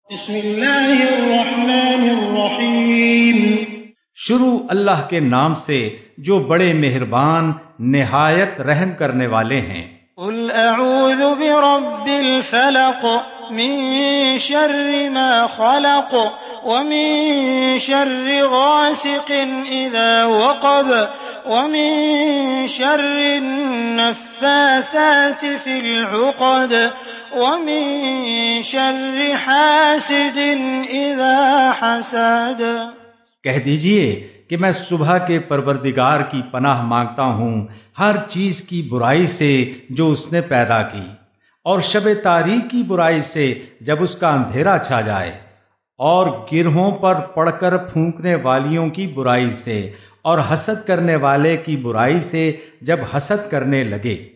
बिस्मिल्लाहिर्रहमानिर्रहीम। शुरू अल्लाह के नाम से जो बड़े मेहरबान निहायत रहम करने वाले हैं। कुल अऊज़ु बिरब्बिल फलक मिन शर्रि मा खलक व मिन शर्रि गासिकिन इज़ा वक़ब व मिन शर्रि नफ़्फ़ाथाति फिल उक़द व मिन शर्रि हासिदिन इज़ा हसद। कह दीजिए कि मैं सुबह के परवरदिगार की पनाह मांगता हूँ हर चीज की बुराई से जो उसने पैदा की, और शब तारीक की बुराई से जब उसका अंधेरा छा जाए, और गिरहों पर पड़कर फूंकने वालियों की बुराई से, और हसद करने वाले की बुराई से जब हसद करने लगे।